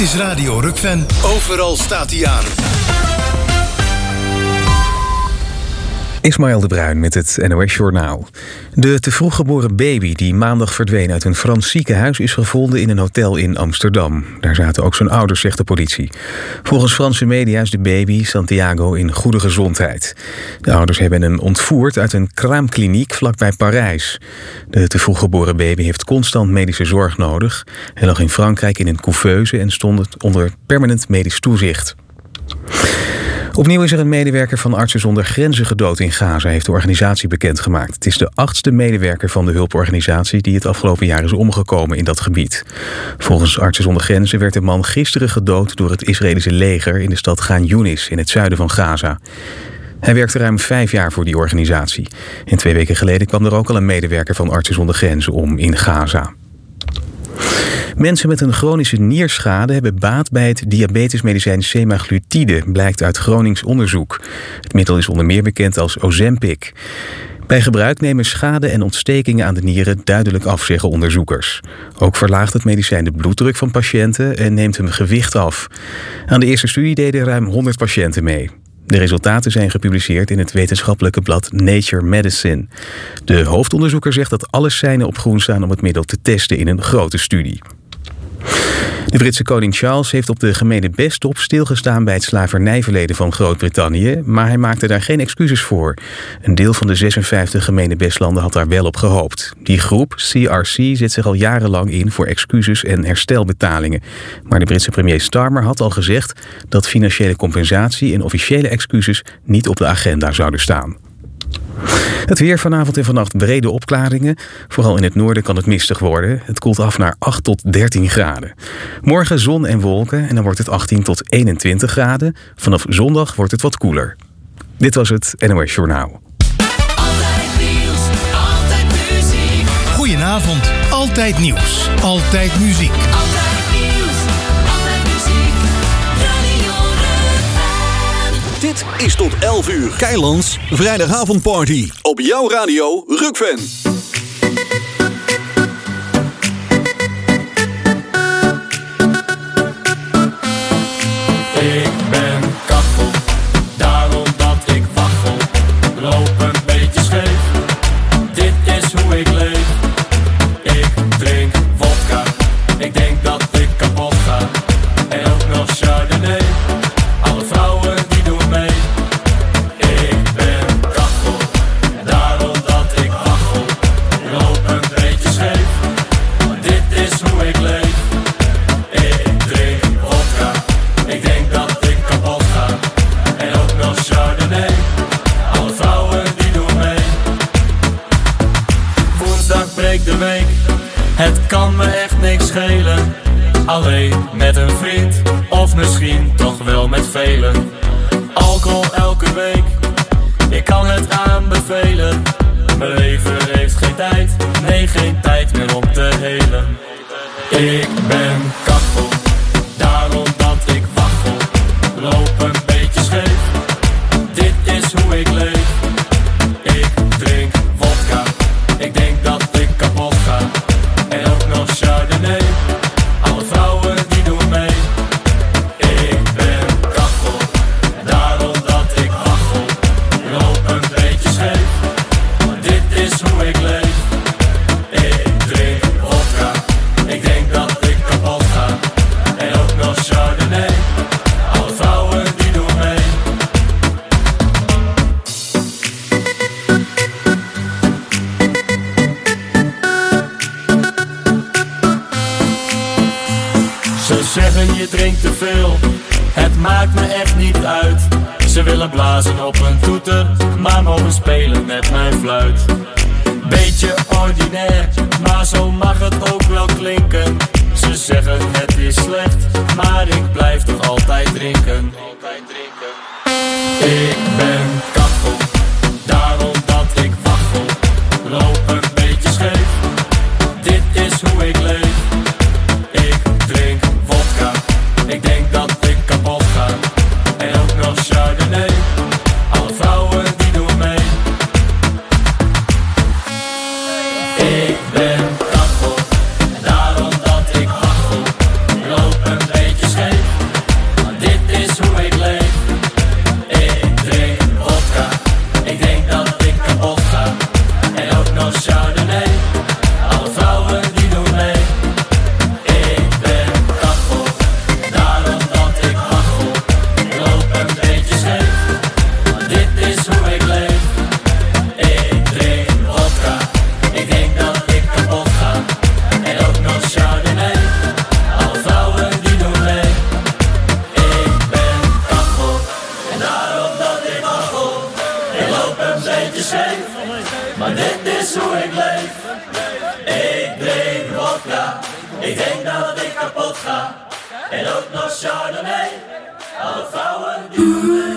is Radio Rukven. Overal staat hij aan. Ismaël de Bruin met het NOS Journaal. De te vroeg geboren baby die maandag verdween uit een Frans ziekenhuis is gevonden in een hotel in Amsterdam. Daar zaten ook zijn ouders, zegt de politie. Volgens Franse media is de baby, Santiago, in goede gezondheid. De ouders hebben hem ontvoerd uit een kraamkliniek vlakbij Parijs. De te vroeg geboren baby heeft constant medische zorg nodig. Hij lag in Frankrijk in een couveuse en stond onder permanent medisch toezicht. Opnieuw is er een medewerker van Artsen zonder Grenzen gedood in Gaza, heeft de organisatie bekendgemaakt. Het is de 8e medewerker van de hulporganisatie die het afgelopen jaar is omgekomen in dat gebied. Volgens Artsen zonder Grenzen werd de man gisteren gedood door het Israëlische leger in de stad Gaan Yunis in het zuiden van Gaza. Hij werkte ruim 5 jaar voor die organisatie. En 2 weken geleden kwam er ook al een medewerker van Artsen zonder Grenzen om in Gaza. Mensen met een chronische nierschade hebben baat bij het diabetesmedicijn semaglutide, blijkt uit Gronings onderzoek. Het middel is onder meer bekend als Ozempic. Bij gebruik nemen schade en ontstekingen aan de nieren duidelijk af, zeggen onderzoekers. Ook verlaagt het medicijn de bloeddruk van patiënten en neemt hun gewicht af. Aan de eerste studie deden ruim 100 patiënten mee. De resultaten zijn gepubliceerd in het wetenschappelijke blad Nature Medicine. De hoofdonderzoeker zegt dat alle seinen op groen staan om het middel te testen in een grote studie. De Britse koning Charles heeft op de gemeenebesttop stilgestaan bij het slavernijverleden van Groot-Brittannië, maar hij maakte daar geen excuses voor. Een deel van de 56 gemeenebestlanden had daar wel op gehoopt. Die groep, CRC, zet zich al jarenlang in voor excuses en herstelbetalingen. Maar de Britse premier Starmer had al gezegd dat financiële compensatie en officiële excuses niet op de agenda zouden staan. Het weer vanavond en vannacht brede opklaringen. Vooral in het noorden kan het mistig worden. Het koelt af naar 8 tot 13 graden. Morgen zon en wolken en dan wordt het 18 tot 21 graden. Vanaf zondag wordt het wat koeler. Dit was het NOS Journaal. Altijd nieuws, altijd muziek. Goedenavond. Altijd nieuws. Altijd muziek. Altijd nieuws, altijd muziek. Radio Rukven. Dit is tot 11 uur Keilands vrijdagavondparty. Op jouw radio Rukven. Ik ben kachel, daarom dat ik waggel. Loop een beetje scheef, dit is hoe ik leef. Ik drink vodka, ik denk dat ik kapot ga. En ook nog Chardonnay, alle vrouwen die doen mee. Ik ben kachel, daarom dat ik waggel. Loop een beetje scheef, dit is hoe ik leef. Ik drink vodka, ik denk dat ik kapot ga. En ook nog Chardonnay, alle vrouwen die doen mee. Woensdag breekt de week, het kan me echt niks schelen. Alleen met een vriend, of misschien toch wel met velen. Alcohol elke week, ik kan het aanbevelen. Mijn leven heeft geen tijd, nee geen tijd meer om te helen. Ik ben kachel, daarom dat ik waggel. Loop een beetje scheef, dit is hoe ik leef. Ik drink vodka, ik denk dat ik kapot ga. En ook nog Chardonnay, alle vrouwen die doen mee. Ik ben kachel, daarom dat ik waggel. Loop een beetje scheef, dit is hoe ik leef. Ik drink vodka, ik denk dat ik kapot ga. En ook nog Chardonnay, alle vrouwen die doen mee. Ze zeggen je drinkt te veel, het maakt me echt niet uit. Ze willen blazen op een toeter, maar mogen spelen met mijn fluit. Beetje ordinair, maar zo mag het ook wel klinken. Ze zeggen het is slecht, maar ik blijf toch altijd drinken. Ik ben kachel, daarom dat ik waggel. Loop een beetje scheef, dit is hoe ik leef. Ik drink vodka, ik denk dat ik kapot ga. En ook nog Chardonnay, alle vrouwen die doen mee. Ik ben kachel, daarom dat ik waggel. Loop een beetje scheef. beetje scheef, maar dit is hoe ik leef. Ik drink vodka, ik denk dat ik kapot ga. En ook nog Chardonnay, alle vrouwen die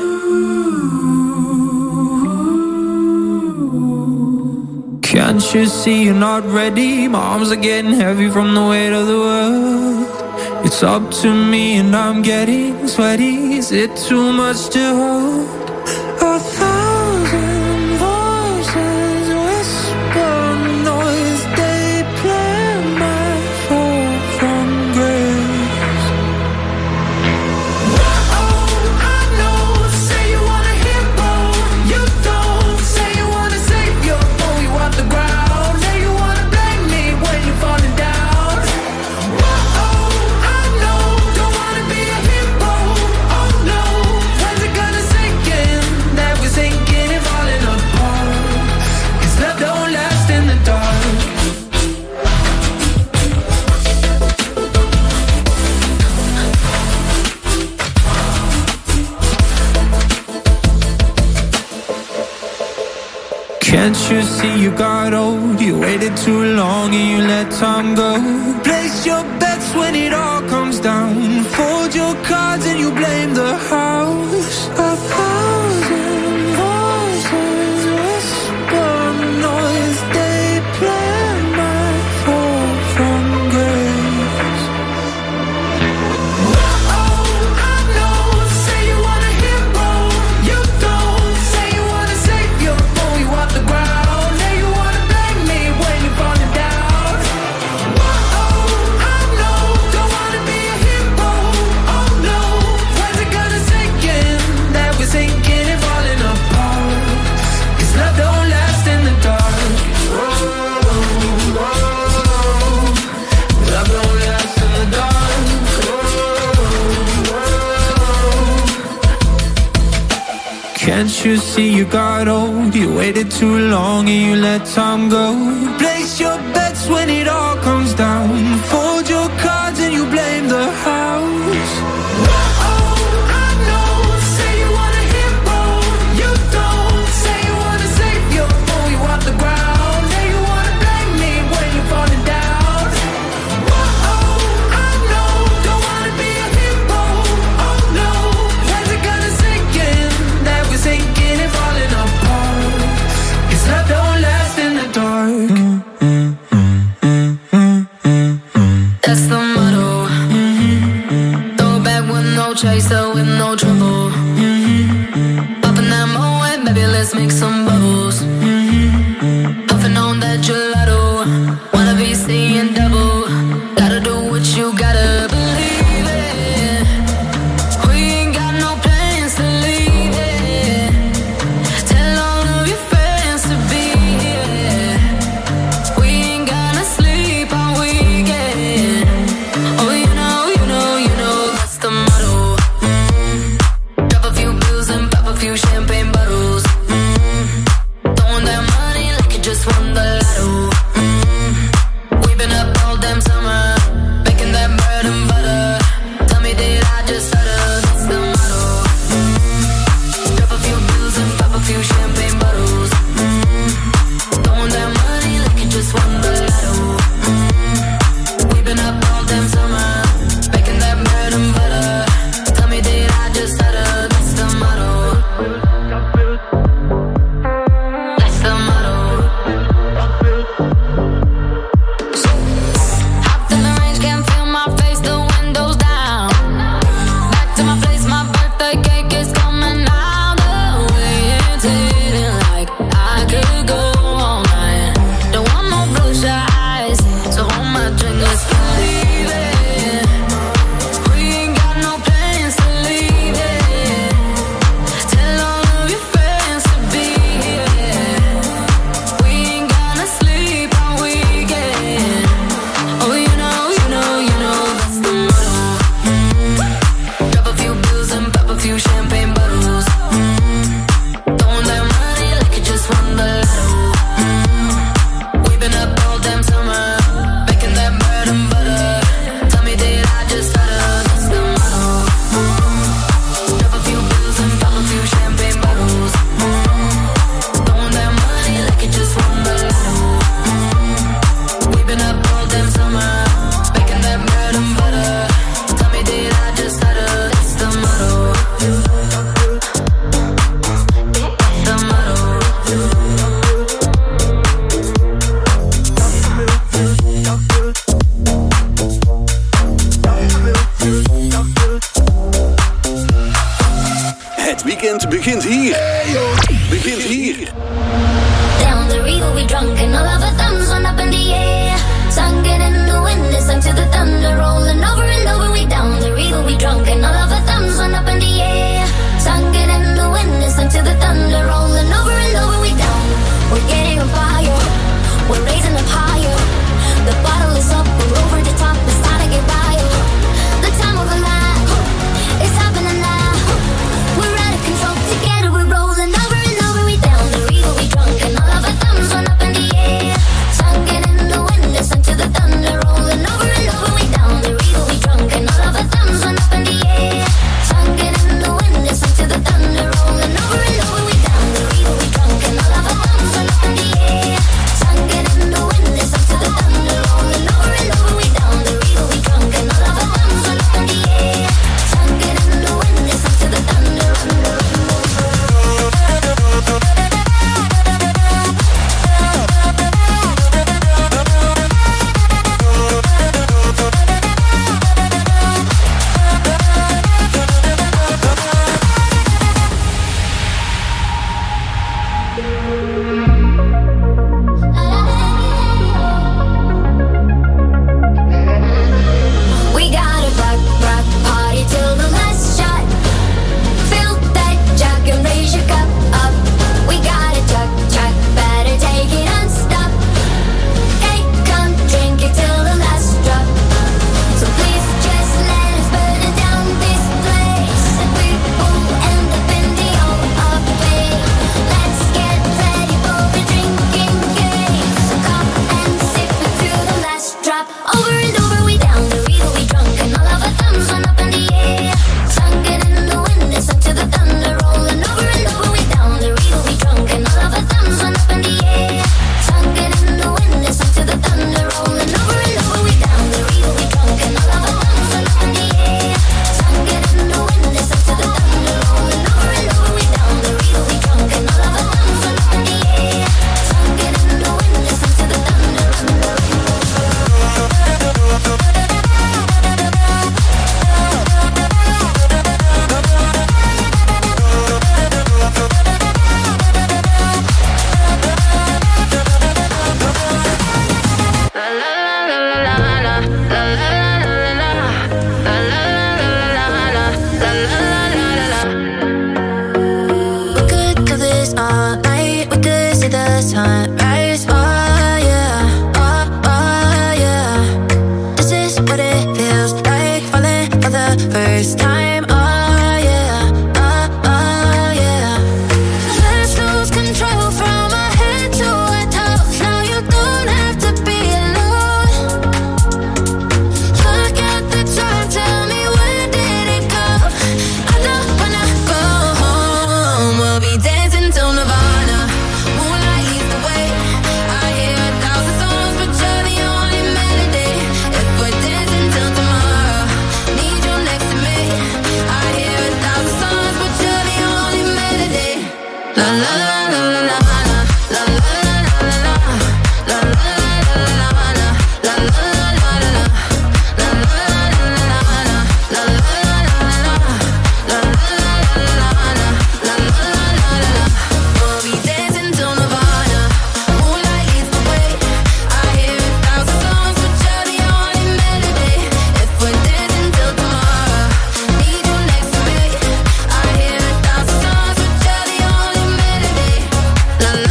Can't you see you're not ready? My arms are getting heavy from the weight of the world. It's up to me and I'm getting sweaty. Is it too much to hold? 1,000 voices whisper noise. They play my fall from grace. Oh, I know. Say you want a hero, you don't. Say you wanna save your boy off the ground. Say you wanna blame me when you're falling down. Oh, I know. Don't wanna be a hero. Oh no, when's it gonna sink in? That we're sinking and falling apart. 'Cause love don't last in the dark. Can't you see you got old? You waited too long and you let time go. Place your bets when it all comes down. Fold your cards and you blame the house. 1,000 voices whisper noise. They play my fall from grace. Oh, I know. Say you want a hero, you don't. Say you wanna save your boy off the ground. Say you wanna blame me when you're falling down. Oh, I know. Don't wanna be a hero. Oh no, when's it gonna sink in? That we're sinking and falling apart. 'Cause love don't last in the dark. Love don't last in the dark. Can't you see you got old? You waited too long and you let time go. Place your bets when it all comes down. Fold your cards and you blame the house. Oh, I know. Say you want a hero, you don't. Say you wanna save your boy off the ground. Say you wanna blame me when you're falling down. Oh, I know. Don't wanna be a hero. Oh no, when's it gonna sink in? That we're sinking and falling apart. 'Cause love don't last in the dark. That's the motto. Throw it back with no chaser, with no trouble. Popping that Moet, baby, let's make some bubbles. Puffing on that gelato, wanna be seeing double. Gotta do what you gotta believe it. We ain't got no plans to leave it. Tell all of your friends to be here. We ain't gonna sleep all weekend. Oh, you know, that's the motto. Drop a few bills and pop a few champagne bottles. Throwing that money like you just won the lotto. Begint hier. Down the river we drunk and all of our thumbs went up in the air. Sung it in the wind, listen to the thunder rolling over and over. We down the river we drunk and all of our thumbs went up in the air. Sung it in the wind, listen to the thunder rolling over and over. We down, we're getting on fire, we're raising up higher. The bottle is up, we're over the top, it's time to get wild. The time of a life, it's happening now. We're out of control, together we're rolling over and over. We down the river we drunk and all of our thumbs went up in the air. Sung it in the wind, listen to the thunder rolling over and over. We down the river we drunk and all of our thumbs went up in the air. Sung it in the wind, listen to the thunder rolling over and over. We down the river we drunk and all of our thumbs went up in the air. Sung it in the wind, listen to the thunder rolling over and over. We down the river we drunk and all of our thumbs went up in the air. Sung it in the wind, listen to the thunder. We got a rock party till the last shot. Fill that jug and raise your cup up. We got a jug, better take it unstop. Hey, come drink it till the last drop. So please just let us burn it down this place. And we will end up in the of bay. Let's get ready for a drinking game. So come and sip it to the last drop. Over and over we down the river we drunk and all of our thumbs went up in the air. Sung it in the wind, listen to the thunder rolling over and over. We down the river we drunk and all of our thumbs went up in the air. Sung it in the wind, listen to the thunder rolling over and over. We down the river we drunk and all of our thumbs went up in the air. Sung it in the wind, listen to the thunder rolling over and over. We down the river we drunk and all of our thumbs went up in the air. Sung it in the wind, listen to the thunder. We could do this all night. We could see the sunrise. Oh yeah, oh yeah. This is what it feels like falling for the first time. Oh yeah, oh yeah. Let's lose control from our head to our toes. Now you don't have to be alone. Look at the time, tell me where did it go? I don't wanna go home. We'll be dancing till Nirvana. Moonlight leads the way. I hear 1,000 songs, but you're the only melody. If we're dancing till tomorrow, need you next to me. I hear 1,000 songs, but you're the only melody. La la la la la la la la la la la la la la la la. We'll be dancing till Nirvana. Moonlight leads the way. I hear 1,000 songs, but you're the only melody. If we're dancing till tomorrow, need you next to me. I hear 1,000 songs, but you're the only melody. La la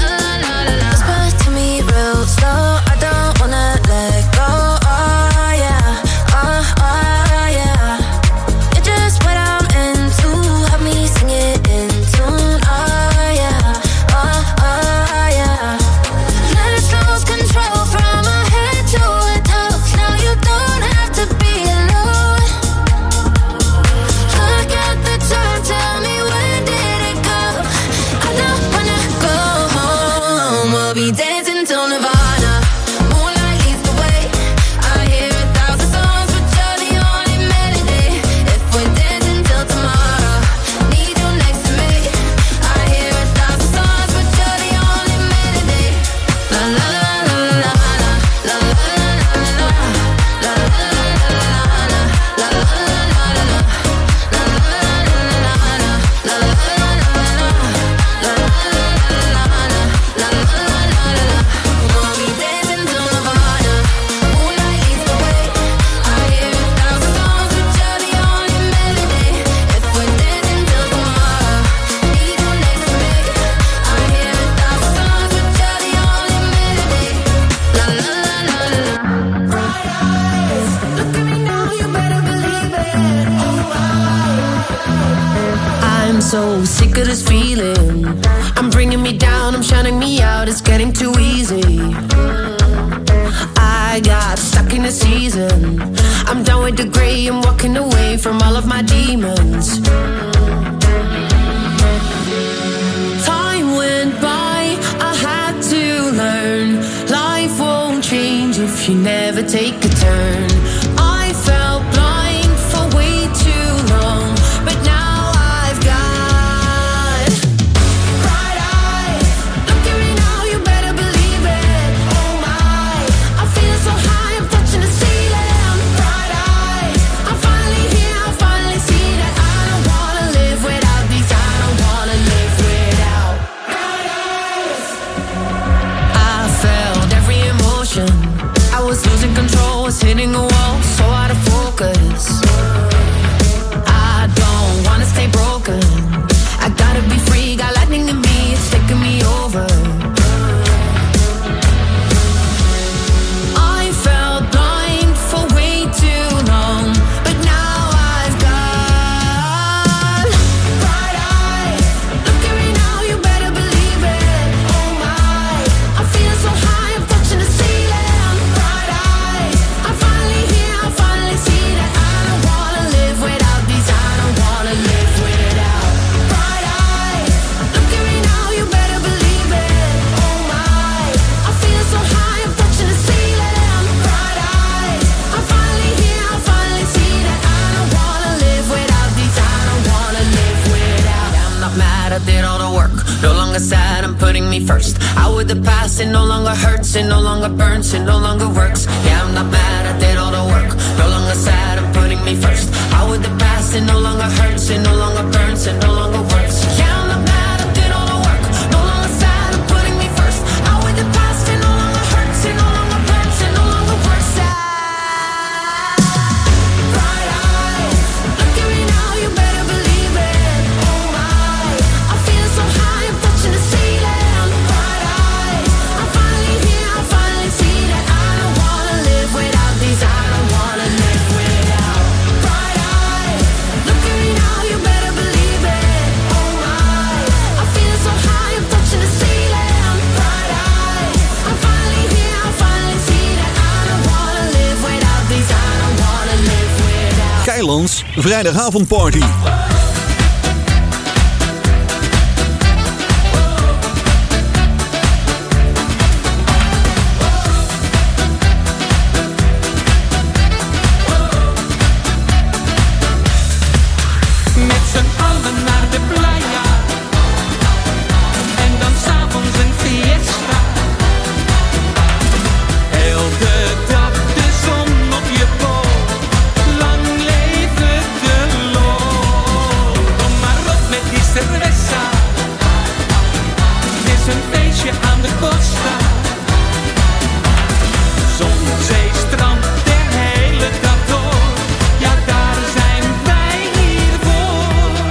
so sick of this feeling. I'm bringing me down, I'm shutting me out, it's getting too easy. I got stuck in a season. I'm done with the gray, I'm walking away from all of my demons. Time went by, I had to learn. Life won't change if you never take a turn. I felt blind for way too long, but now I've got bright eyes. Look at me now, you better believe it. Oh my, I'm feeling so high, I'm touching the ceiling. Bright eyes, I'm finally here, I finally see that I don't wanna live without these. I don't wanna live without bright eyes. I felt every emotion. I was losing control, was hitting a wall, so out of focus. I don't wanna stay broken. I gotta be free, got lightning in me, it's taking me over. I felt blind for way too long, but now I've got bright eyes. Look at me now, you better believe it. Oh my, I'm feeling so high, I'm touching the ceiling. Bright eyes, I'm finally here, I finally see that I don't wanna live without these. I don't wanna live without bright eyes. Look at me now, you better believe it. Oh my, I'm feeling so high, I'm touching the ceiling. Bright eyes, I'm finally here, I finally see that I don't wanna live without these. I don't wanna live without. I'm not mad, I did all the work. No longer sad, I'm putting me first. Out with the past, it no longer hurts, it no longer burns, it no longer works. Yeah, I'm not mad, I did all the work. No longer sad, I'm putting me first. Out with the past, it no longer hurts, it no longer burns, it no longer works. Yeah, I'm not mad, I did all the work. No longer sad, I'm putting me first. Out with the past, it no longer hurts, it no longer burns, it no longer works. Bright eyes, look at me now, you better believe it. Oh my, I'm feeling so high, I'm touching the ceiling. Bright eyes, I'm finally here, I finally see that I don't wanna live without these. I don't wanna live without bright eyes. Look at me now, you better believe it. Oh my, I'm feeling so high, I'm touching the ceiling. Bright eyes, I'm finally here, I finally see that I don't wanna live without these. I don't wanna live without. Keilands vrijdagavondparty. Met z'n allen naar de playa. En dan 's avonds een fiesta. Heel de dag de zon op je bol. Lang leven de lol. Kom maar op met die cerveza. Het is een feestje aan de costa. Zon, zee, strand, de hele dag door. Ja, daar zijn wij hier voor.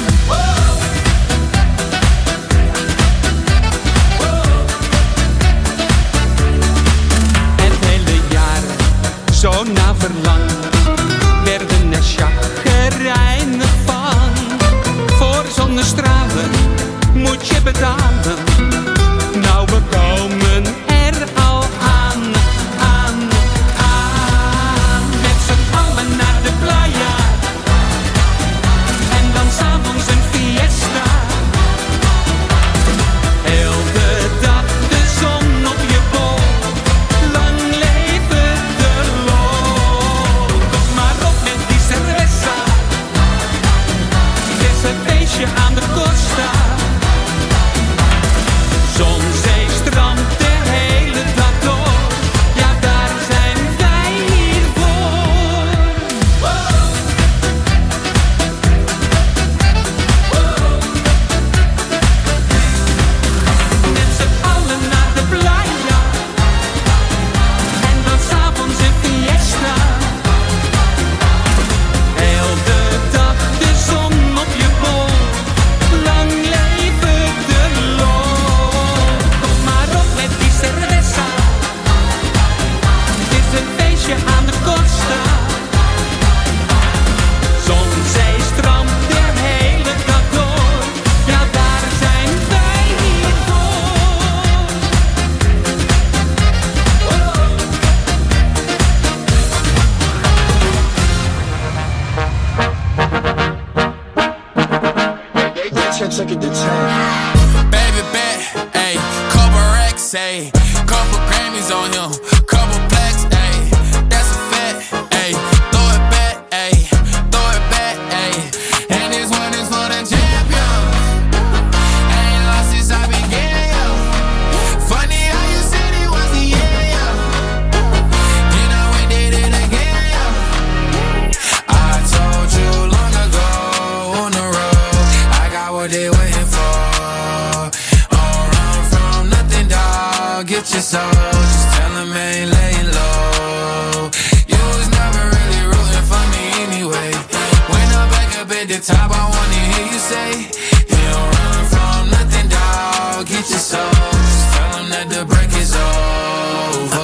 Het hele jaar, zo na verlang, werden er chagrijnig van. Voor zonnestralen moet je betalen. Nou, we komen er al aan, aan, aan. Met z'n allen naar de playa. En dan 's avonds een fiesta. Heel de dag de zon op je bol. Lang leven de lol. Kom maar op met die cerveza. Het is een feestje aan de costa. dog, get your soul. Just tell him I ain't laying low. You was never really rooting for me anyway. When I'm back up at the top, I wanna hear you say, you don't run from nothing, dog, get your soul. Just tell him that the break is over.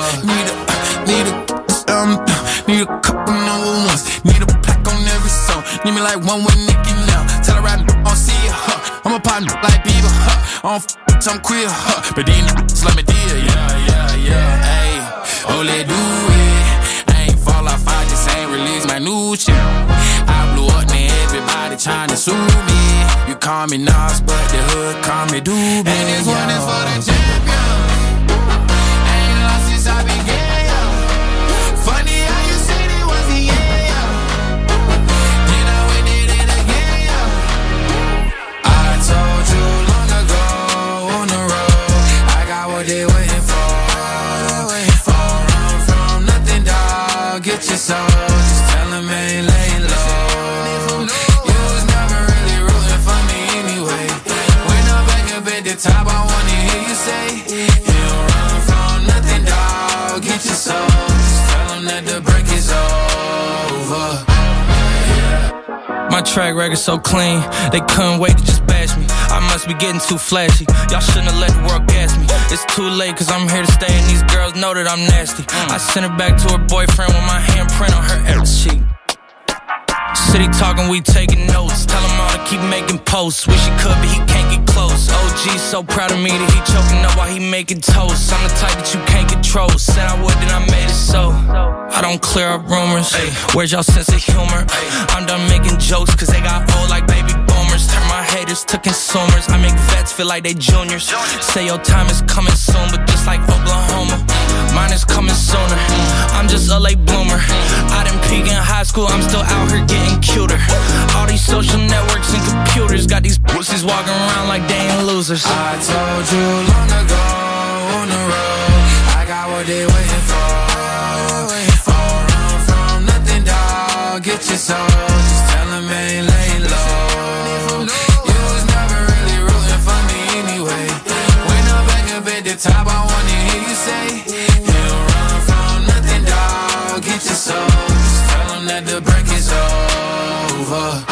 Need a couple number ones. Need a plaque on every song. Need me like one with Nicki now. Tell her I don't see it, huh. I'm a partner like Bieber, huh. I don't f***, I'm queer, huh. But these niggas let me deal, yeah. Ayy, oh, let's do it. I ain't fall off, I just ain't release my new shit. I blew up, man, everybody tryna sue me. You call me Nas, but the hood call me Doobie. And this one is for the champion. I ain't lost since I began, yo. Funny how you said it was the end, yo. You know we did it again, yo. I told you long ago on the road, I got what they waiting for. Don't run from nothing, dog, get your soul. Just tell them I ain't laying low. You was never really rooting for me anyway. When I'm back up at the top, I wanna hear you say, you don't run from nothing, dog, get your soul. Just tell them that the break is over. My track record so clean, they couldn't wait to just bash me. I must be getting too flashy. Y'all shouldn't have let the world gas me. It's too late, cause I'm here to stay, and these girls know that I'm nasty. I sent her back to her boyfriend with my handprint on her ass cheek. City talking, we taking notes. Tell him all to keep making posts. Wish he could, but he can't get close. OG so proud of me that he choking up while he making toast. I'm the type that you can't control. Said I would, then I made it so. I don't clear up rumors. Where's y'all sense of humor? I'm done making jokes, cause they got old like baby boomers. Turn my haters to consumers. I make vets feel like they juniors. Say your time is coming soon, but just like Oklahoma, mine is coming sooner. I'm just a late bloomer. I didn't peak in high school, I'm still out here getting cuter. All these social networks and computers got these pussies walking around like they ain't losers. I told you long ago on the road, I got what they waiting for. Don't run from nothing, dog, get your soul. Just tell them I ain't laying low. You was never really rooting for me anyway. When I'm back up at the top, I wanna hear you say, you don't run from nothing, dog, get your soul. Just tell them that the break is over.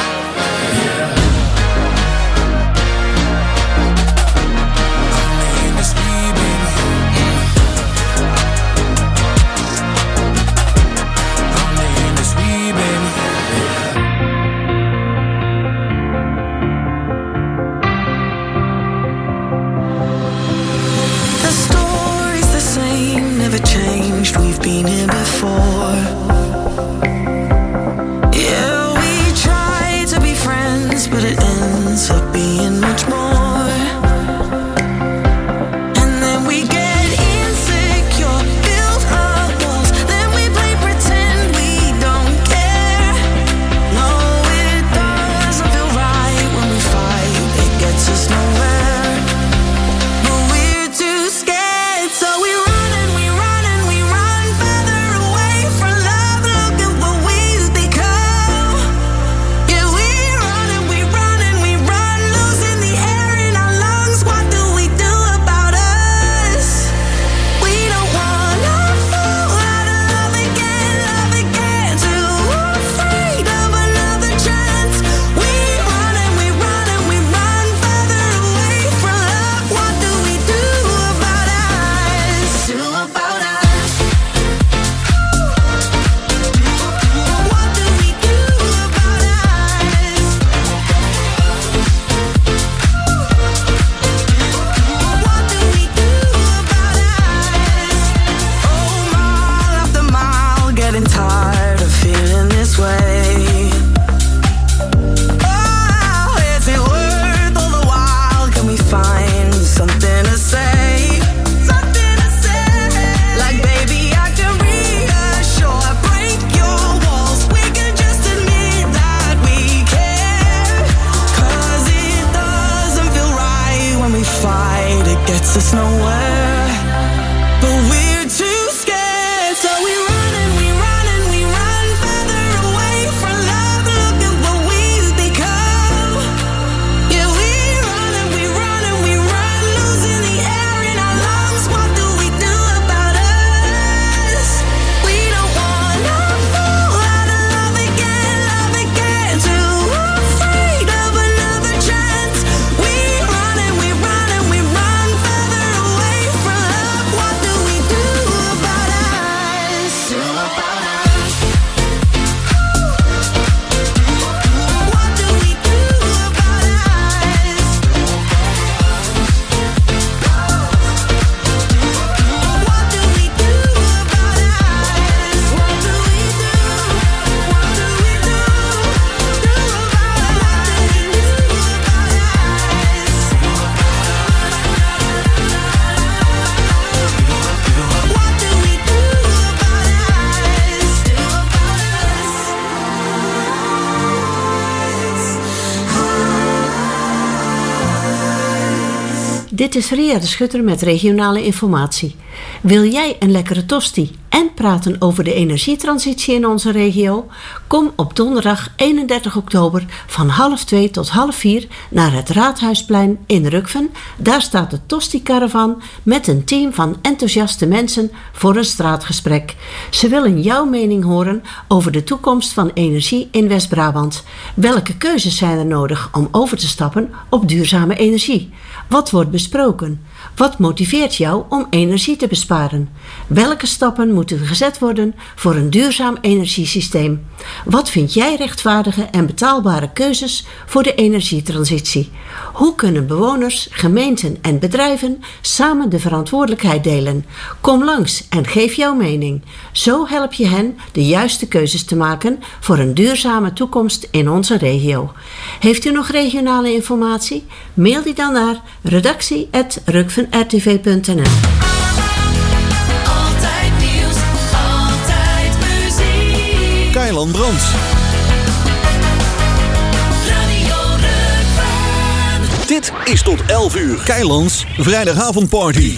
Changed, we've been here before. Yeah, we try to be friends, but it ends up being much more. And then we get insecure, build up walls, then we play pretend we don't care. No, it doesn't feel right when we fight, it gets us nowhere. But we're too scared, so we run. Gets us nowhere, but we're too scared, so we run and we run and we run further away from love. Look at what we've become. Yeah, we run and we run and we run, losing the air in our lungs. What do we Dit is Ria de Schutter met regionale informatie. Wil jij een lekkere tosti en praten over de energietransitie in onze regio? Kom op donderdag 31 oktober van 1:30 tot 3:30 naar het Raadhuisplein in Rukven. Daar staat de Tosti-caravan met een team van enthousiaste mensen voor een straatgesprek. Ze willen jouw mening horen over de toekomst van energie in West-Brabant. Welke keuzes zijn er nodig om over te stappen op duurzame energie? Wat wordt besproken? Wat motiveert jou om energie te besparen? Welke stappen moeten gezet worden voor een duurzaam energiesysteem? Wat vind jij rechtvaardige en betaalbare keuzes voor de energietransitie? Hoe kunnen bewoners, gemeenten en bedrijven samen de verantwoordelijkheid delen? Kom langs en geef jouw mening. Zo help je hen de juiste keuzes te maken voor een duurzame toekomst in onze regio. Heeft u nog regionale informatie? Mail die dan naar redactie@rukvenrtv.nl. Altijd nieuws, altijd muziek. Keiland Brands. Radio Rukven. Dit is tot 11 uur Keilands vrijdagavondparty.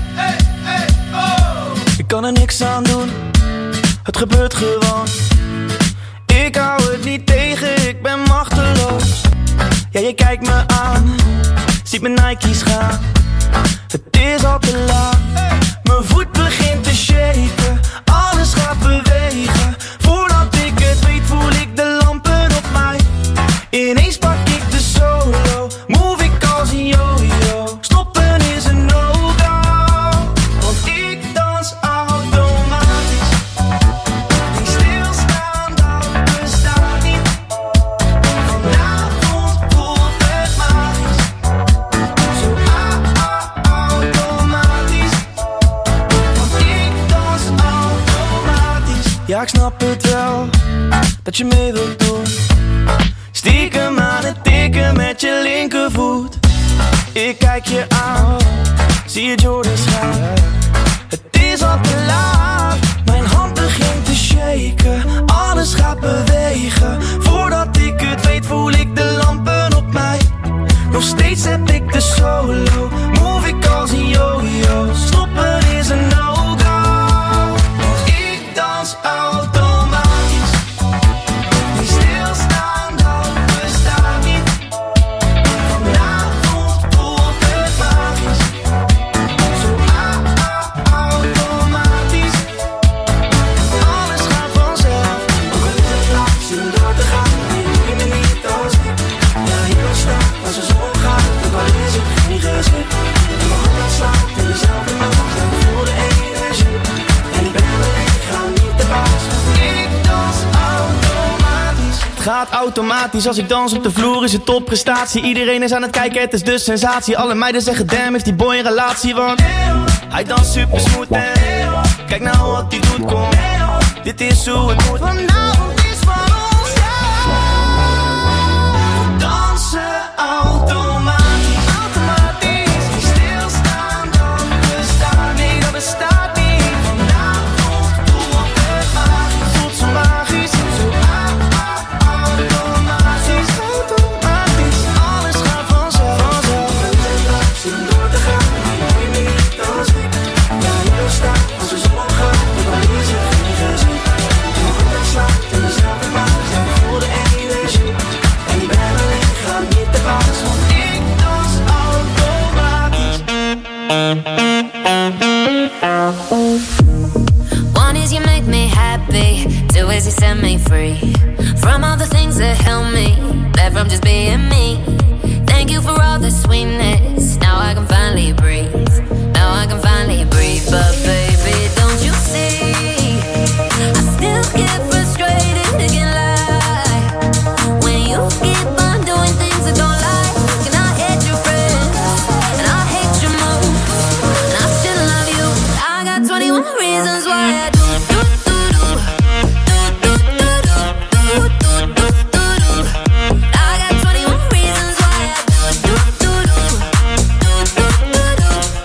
Ik kan er niks aan doen, het gebeurt gewoon. Ik hou het niet tegen, ik ben machteloos. Ja, je kijkt me aan, ziet mijn Nike's gaan. Het is al te laat, mijn voet begint te shaken. Alles gaat bewegen, voordat ik het weet voel ik de lampen op mij. Ineens pak ik de solo, move ik als een yo-yo. Stoppen is een no-go, want ik dans automatisch. Die stilstaan, dat bestaat niet. Vanavond voelt het magisch. Zo automatisch. Want ik dans automatisch. Ja, ik snap het wel, dat je mee wilt doen. Stiekem aan het tikken met je linkervoet. Ik kijk je aan, zie je Jordans gaan. Het is al te laat, mijn hand begint te shaken. Alles gaat bewegen, voordat ik het weet voel ik de lampen op mij. Nog steeds heb ik de solo, move ik als een yo-yo. Stoppen is een no-go, want ik dans automatisch. Die stilstaan, dat bestaat niet. Vanavond voelt het magisch. Zo automatisch. Alles gaat vanzelf. Ook al is het laat, zin om door te gaan. Nee, doe je me niet als ik. Ja, hier staan als de zon gaat. Ook al is het geen gezicht. En mijn hart slaat in dezelfde maat. En ik voel de energie. En ik ben alleen, ik ga niet de baas. Ik dans automatisch. Het gaat automatisch, als ik dans op de vloer is het topprestatie. Iedereen is aan het kijken, het is de sensatie. Alle meiden zeggen damn, heeft die boy een relatie. Want hij danst super smooth en kijk nou wat hij doet, kom. Dit is hoe het moet. Vanavond is van ons, ja. We dansen automatisch. Automatisch. Die stilstaan, dat bestaat. Nee, dat bestaat niet. Vanavond voelt het magisch. Voelt zo magisch. Zo automatisch. Automatisch. Alles gaat vanzelf. Zin om door te gaan. Nee, doe je me niet als ik. Ja, hier staan als de zon opgaat. Ook al is het geen gezicht. En mijn hart slaat in dezelfde maat. En ik voel de energie. En ik ben alleen, ik ga niet te baas. Want ik dans automatisch. One is you make me happy, two is you set me free from all the things that help me, back from just being me. Thank you for all the sweetness, now I can finally breathe, now I can finally breathe. But baby, don't you see, I still get frustrated, it can lie, when you keep on doing things I don't like. And I hate your friends, and I hate your moves, and I still love you. I got 21 reasons why I do. I got 21 reasons why I do.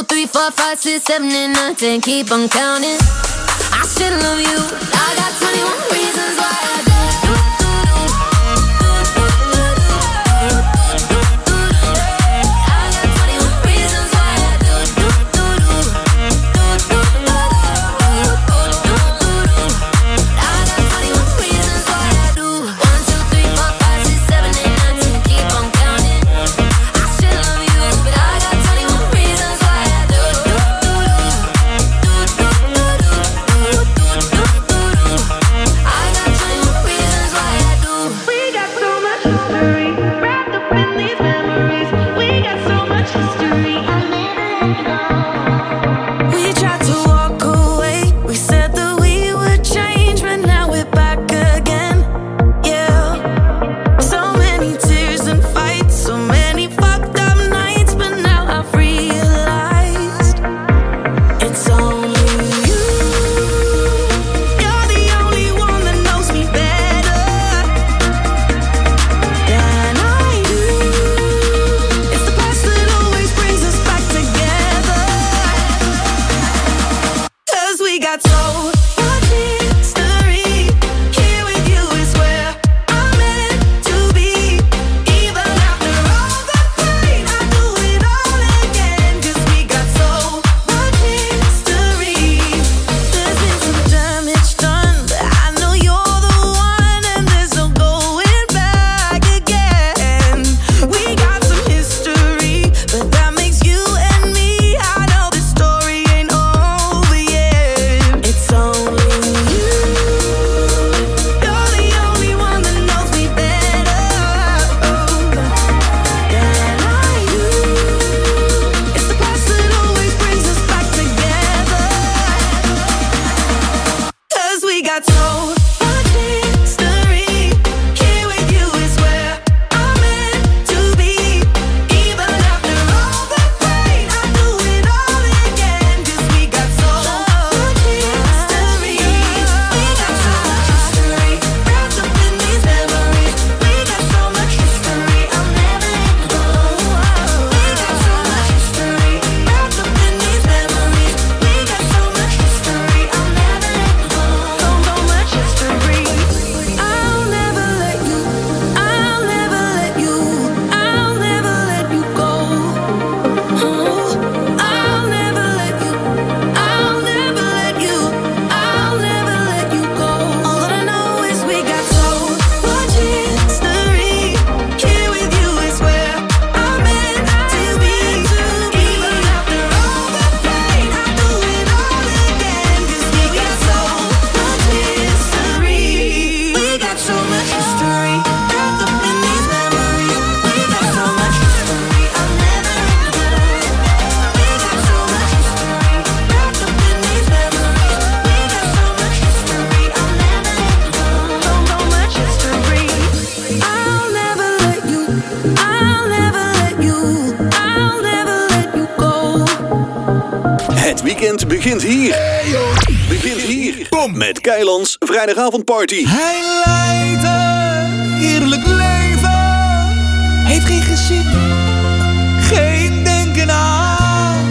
3, 4, 5, 6, 7, and 9, 10. Keep on counting. I should love you. I got 21 reasons why I do. Het weekend begint hier. Begint hier. Met Keilands vrijdagavondparty. Hij leidt een heerlijk leven. Heeft geen gezin, geen denken aan.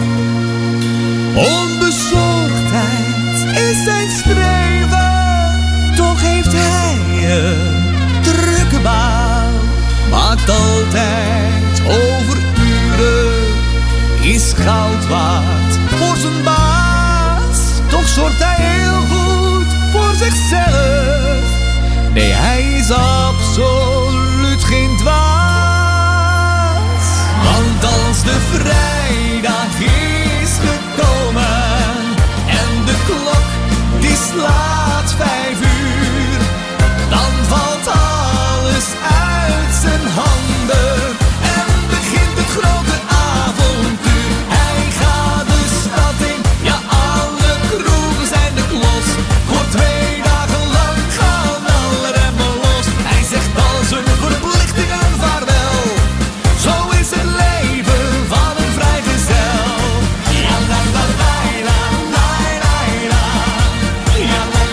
Onbezorgdheid is zijn streven. Toch heeft hij een drukke baan. Maakt altijd overuren. Is goud waard voor zijn baas. Toch zorgt hij heel goed voor zichzelf. Nee, hij is absoluut geen dwaas. Want als de vrijdag is gekomen en de klok die slaat 5 uur, dan valt alles uit zijn handen en begint het grote avontuur. Hij gaat de stad in, ja, alle kroegen zijn de klos. Voor 2 dagen lang gaan alle remmen los. Hij zegt al zijn verplichtingen vaarwel. Zo is het leven van een vrijgezel. Ja, la la la la la la la. Ja, la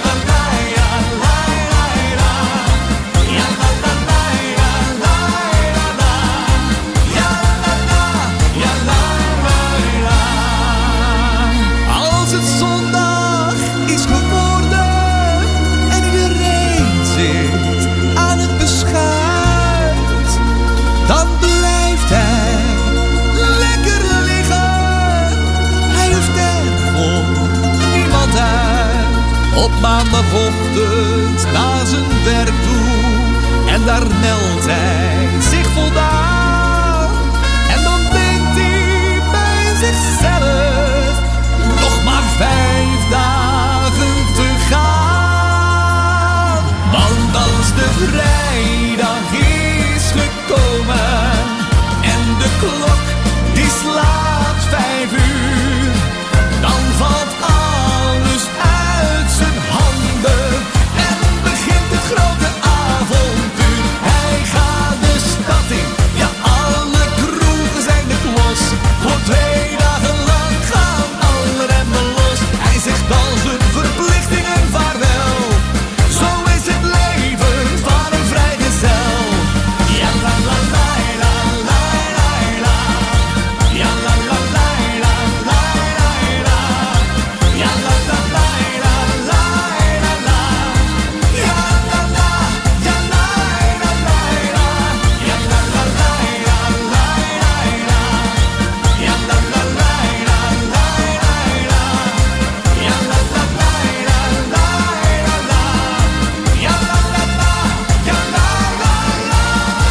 daar meldt hij zich voldaan. En dan denkt hij bij zichzelf, nog maar 5 dagen te gaan. Want als de vrijdag is gekomen en de klok die slaat 5 uur, dan valt alles uit zijn handen en begint het grote avontuur. Hij gaat de stad in, ja alle kroegen zijn de klos. Voor 2 dagen lang gaan alle remmen los. Hij zegt al zijn verplichtingen vaarwel. Zo is het leven van een vrijgezel. Ja la la la la la la la. Ja la la la la la la. Ja la la la la la la. Ja la la ja la la la. Ja la la la la la la. Ja la la la la la la. Ja la la la la la la. Ja la la la ja la la la.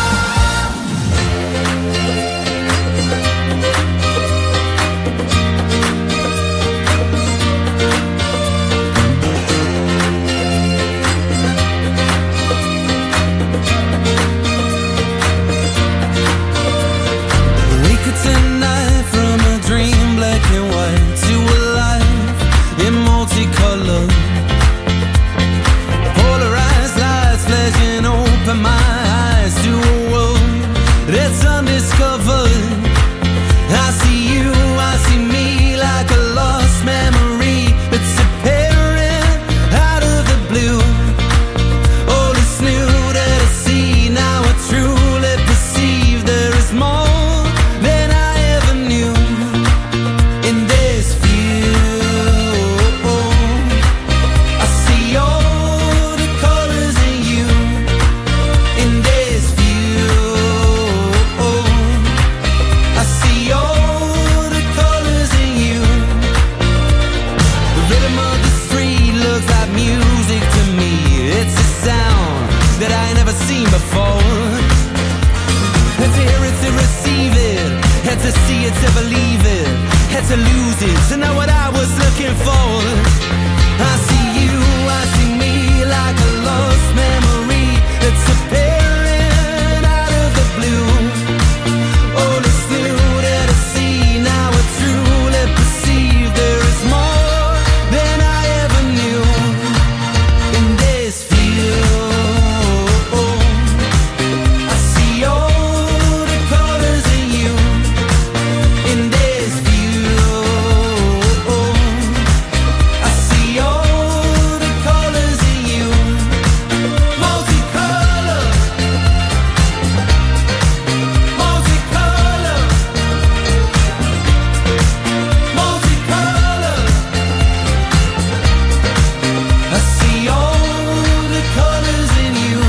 We could tonight from a dream black and white to a life in multicolor. Polarized lights flashing open my eyes to a world that's undiscovered. I see you, I see me like a lost memory that's appearing out of the blue. All is new that I see, now I truly perceive there is more than I ever knew in this view. I see all the colors in you in this view. I see all the colors in you. The rhythm of the street looks like music to me. It's a sound that I ain't never seen before. Had to hear it to receive it, had to see it to believe it, had to lose it to know what I was looking for. I see you, I see me like a lost memory that's appearing out of the blue. All is new that I see, now I truly perceive there is more than I ever knew in this view. I see all the colors in you in this view. I see all the colors in you. Multicolor, multicolor, multicolor. I see all the colors in you.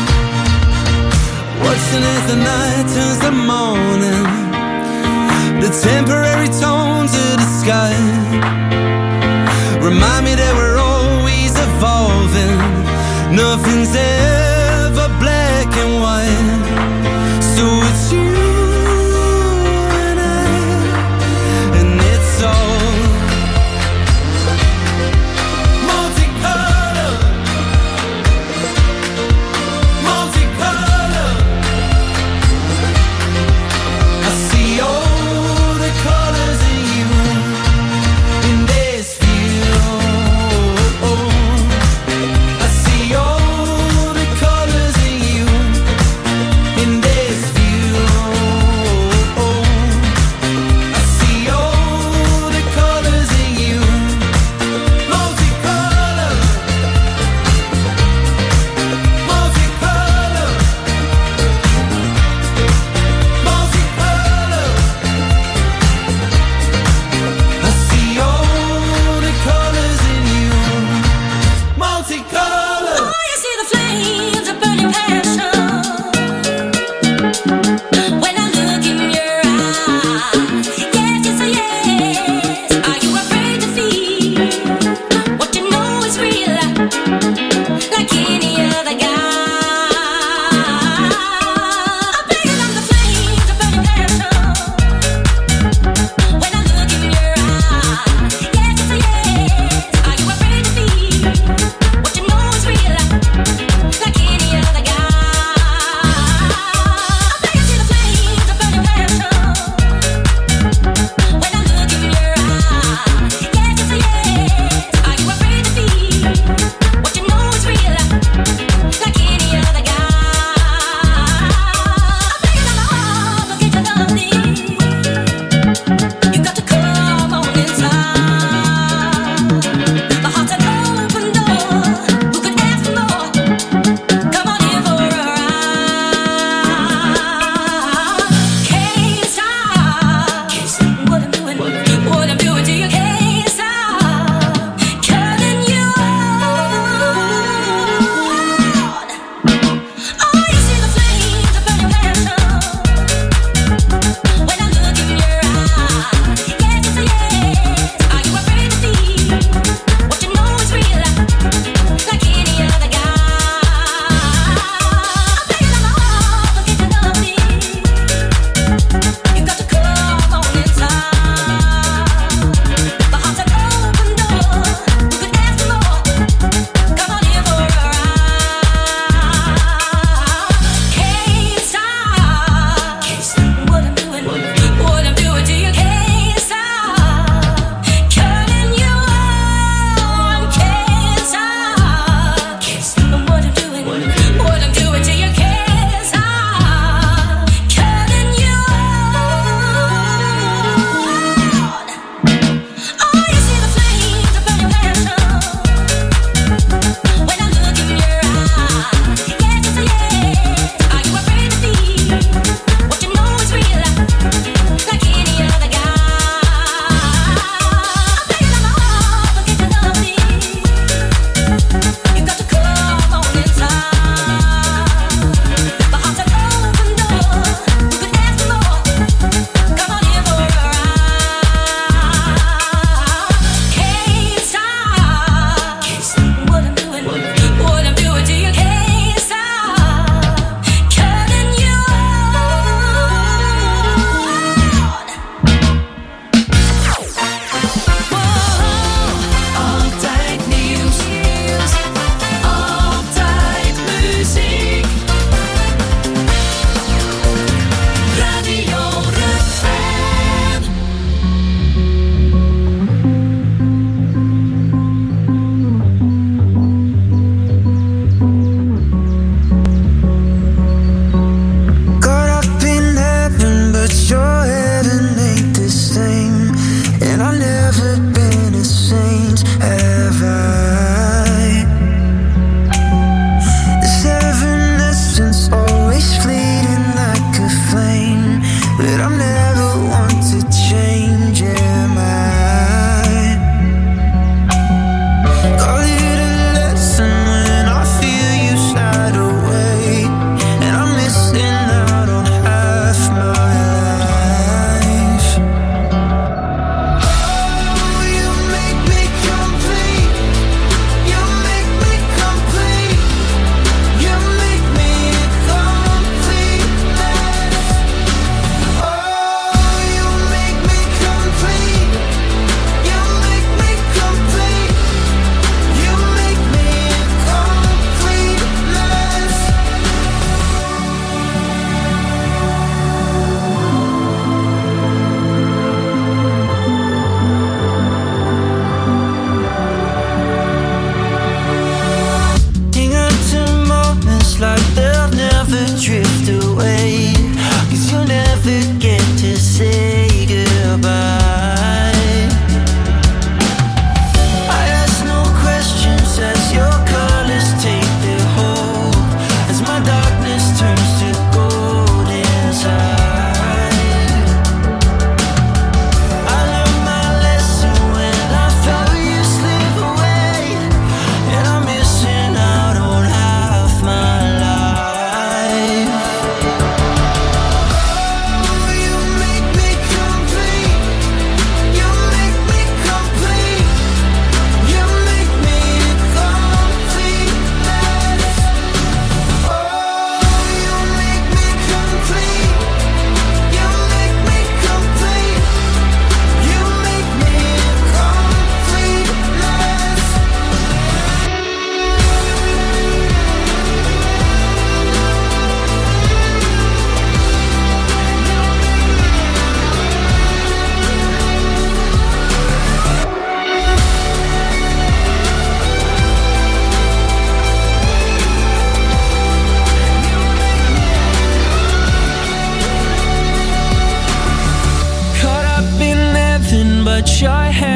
Watching as the night turns to morning, the temporary tones of the sky remind me that we're always evolving. Nothing's ever black and white. So it's you and I, and it's all multicolor, multicolor. I see all the colors in you in this view. I see all the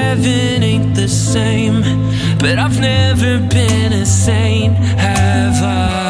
heaven ain't the same, but I've never been insane, have I?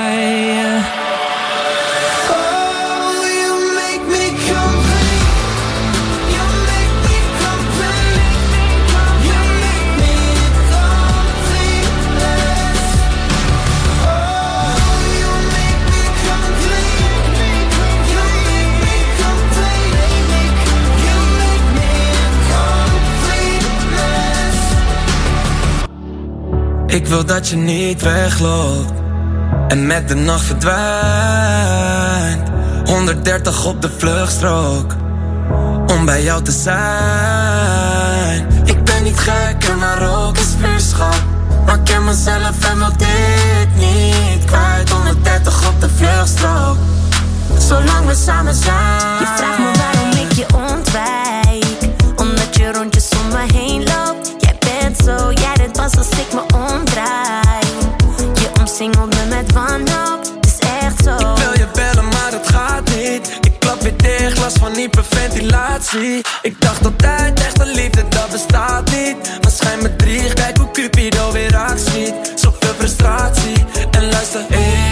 Ik wil dat je niet wegloopt en met de nacht verdwijnt. 130 op de vluchtstrook om bij jou te zijn. Ik ben niet gek en maar ook is vuurschap, maar ik ken mezelf en wil dit niet kwijt. 130 op de vluchtstrook, zolang we samen zijn. Je vraagt me waarom ik je ontwijk, omdat je rondjes om me heen loopt. Jij bent zo, jij deed pas als ik me omdraai. Je omsingelt me met wanhoop, het is echt zo. Ik wil je bellen maar het gaat niet. Ik klap weer dicht, last van hyperventilatie. Ik dacht altijd echte liefde dat bestaat niet, maar schijn me drie, kijk hoe Cupido weer actie. Zoveel frustratie en luister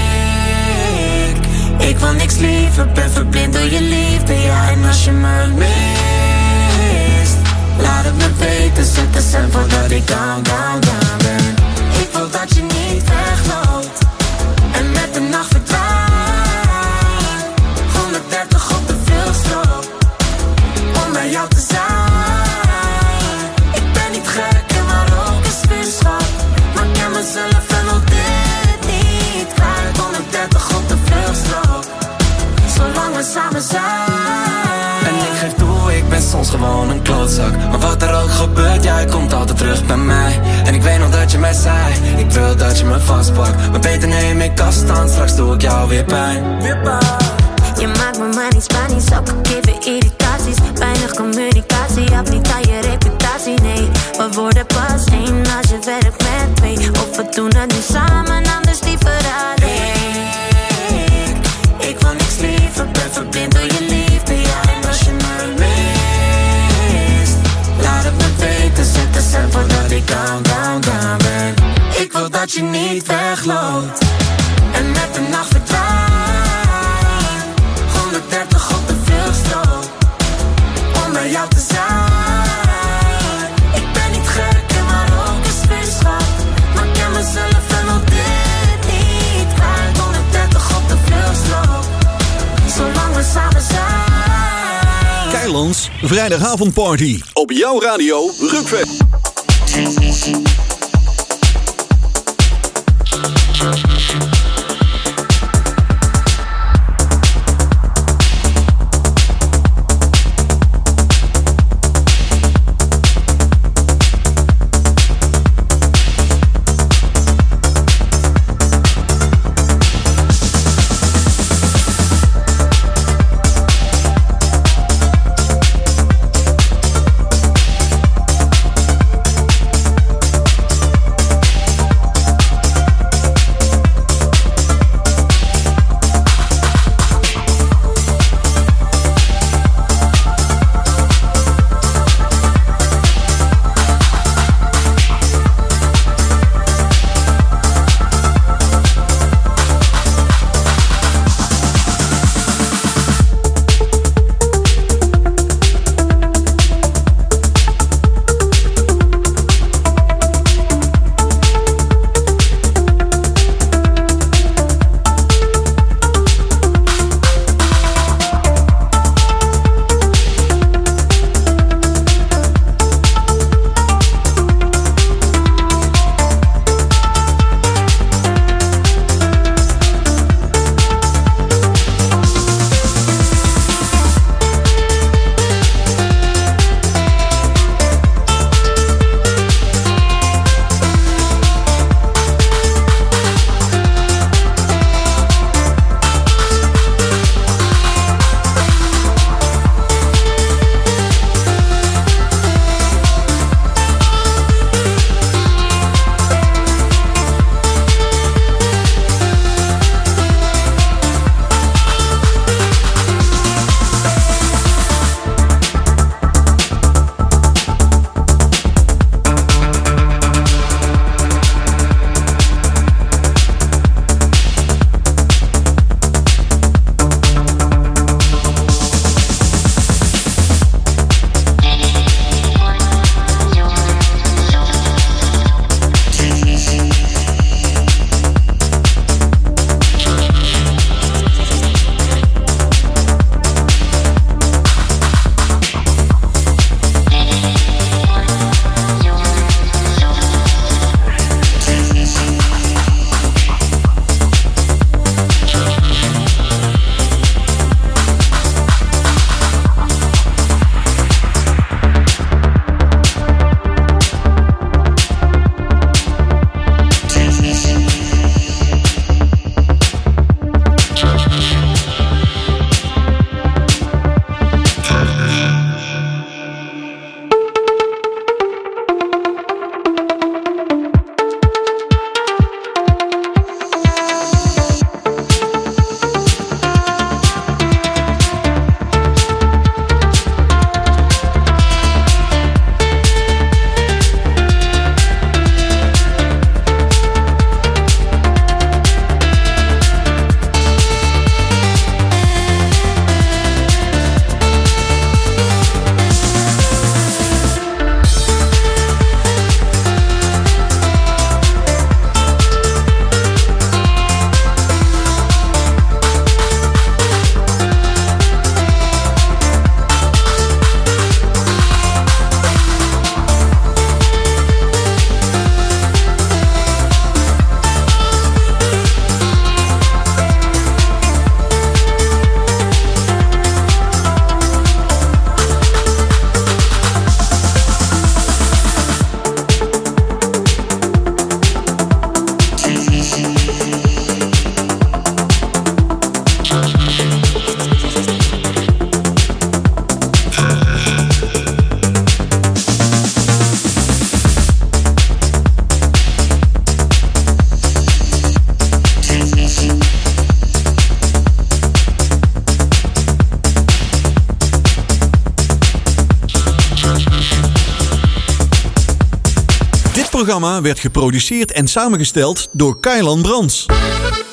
ik wil niks liever, ben verblind door je liefde, ja. En als je me mist, laat het me weten, zet de cent voordat ik down, down, down ben. Ik wil dat je niet wegloopt en met de nacht verdwijnt. 130 op de vluchtstrook om bij jou te zijn. Ik ben niet gek en maar ook is vuurschap, maar ik ken mezelf en wil dit niet kwijt. 130 op de vluchtstrook, zolang we samen zijn. En ik geef toe, ik ben soms gewoon een klootzak, maar wat er ook gebeurt, jij komt altijd terug bij mij. En ik weet nog dat je mij zei, ik wil dat je me vastpakt, maar beter neem ik afstand, straks doe ik jou weer pijn. Je maakt me maar niet Spanisch, ook geven irritaties. Weinig communicatie, af niet aan je reputatie, nee. We worden pas één als je werkt met twee, of we doen het nu samen, anders liever alleen. Ik wil niks liever, ben verblind door je liefde, ja. En als je me mist, laat het me weten, zet de cent voordat ik down, down, down ben. Ik wil dat je niet wegloopt en met de nacht verdwijnt. 130 op de vluchtstrook om bij jou te zijn. Ik ben niet gek en maar ook is vuurschap, maar ik ken mezelf en wil dit niet kwijt. 130 op de vluchtstrook, zolang we samen zijn. Keilands vrijdagavondparty op jouw radio Rukven. Dit programma werd geproduceerd en samengesteld door Kailan Brands.